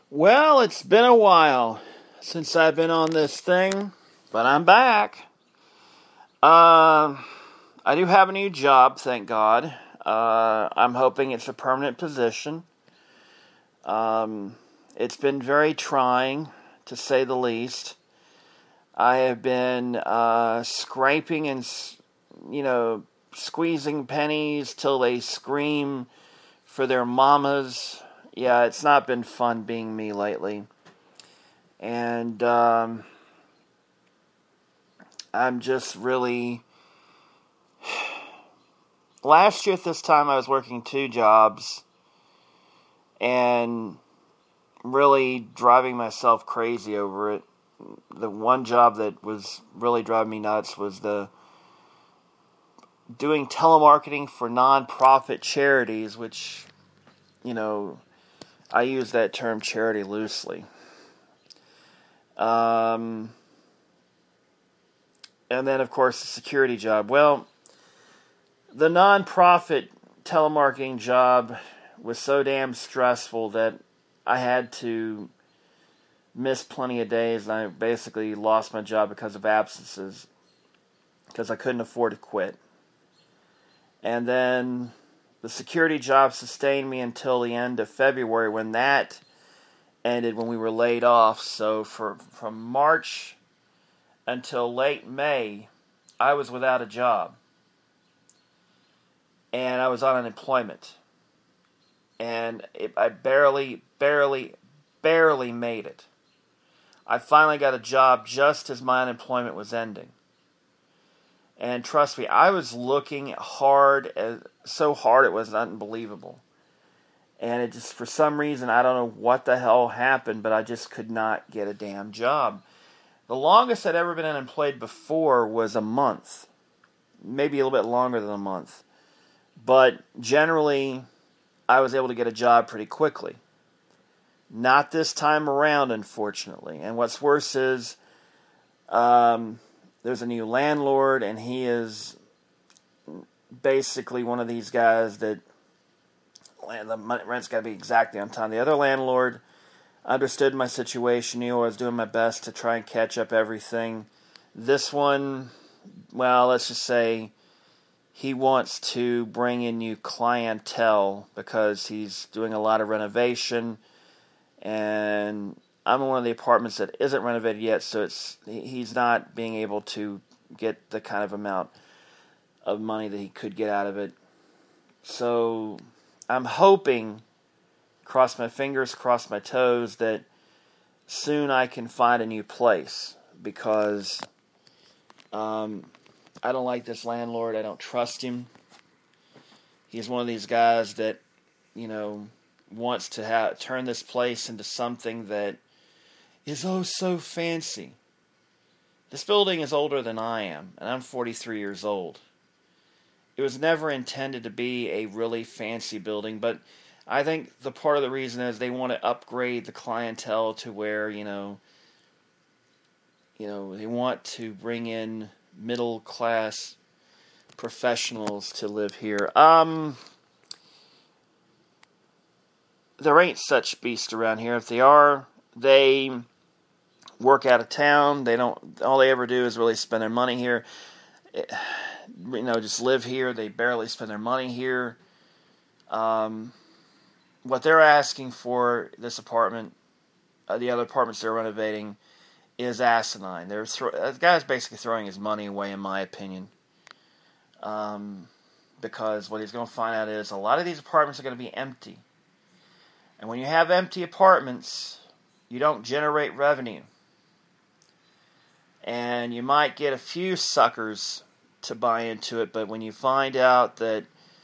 Well, it's been a while since I've been on this thing, but I'm back. I do have a new job, thank God. I'm hoping it's a permanent position. It's been very trying, to say the least. I have been scraping and, squeezing pennies till they scream for their mamas. Yeah, it's not been fun being me lately. And I'm just really... Last year at this time I was working 2 jobs and really driving myself crazy over it. The one job that was really driving me nuts was doing telemarketing for non-profit charities, which, I use that term charity loosely. And then, of course, the security job. Well, the non-profit telemarketing job was so damn stressful that I had to miss plenty of days, and I basically lost my job because of absences, because I couldn't afford to quit. And then the security job sustained me until the end of February, when that ended, when we were laid off. So from March until late May, I was without a job. And I was on unemployment. And I barely made it. I finally got a job just as my unemployment was ending. And trust me, I was looking hard, so hard it was unbelievable. And it just, for some reason, I don't know what the hell happened, but I just could not get a damn job. The longest I'd ever been unemployed before was a month. Maybe a little bit longer than a month. But generally, I was able to get a job pretty quickly. Not this time around, unfortunately. And what's worse is, there's a new landlord, and he is basically one of these guys that the rent's got to be exactly on time. The other landlord understood my situation, knew I was doing my best to try and catch up everything. This one, well, let's just say he wants to bring in new clientele because he's doing a lot of renovation, and I'm in one of the apartments that isn't renovated yet, so he's not being able to get the kind of amount of money that he could get out of it. So I'm hoping, cross my fingers, cross my toes, that soon I can find a new place, because I don't like this landlord. I don't trust him. He's one of these guys that, wants to turn this place into something that is so fancy. This building is older than I am, and I'm 43 years old. It was never intended to be a really fancy building, but I think the part of the reason is they want to upgrade the clientele to where, they want to bring in middle class professionals to live here. There ain't such beasts around here. If they are, they work out of town. All they ever do is really spend their money here. Just live here. They barely spend their money here. What they're asking for this apartment, the other apartments they're renovating, is asinine. The guy's basically throwing his money away, in my opinion. Because what he's going to find out is a lot of these apartments are going to be empty. And when you have empty apartments, you don't generate revenue. And you might get a few suckers to buy into it, but when you find out that,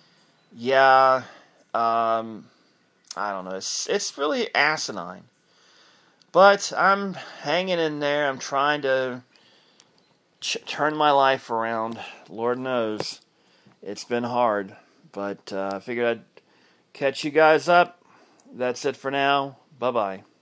I don't know, it's really asinine. But I'm hanging in there. I'm trying to turn my life around. Lord knows it's been hard. But I figured I'd catch you guys up. That's it for now. Bye-bye.